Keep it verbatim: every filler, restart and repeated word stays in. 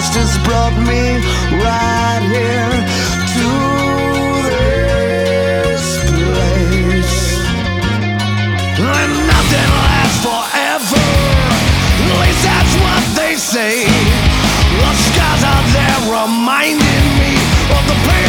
past has brought me right here to this place. And nothing lasts forever, at least that's what they say. The scars are there reminding me of the pain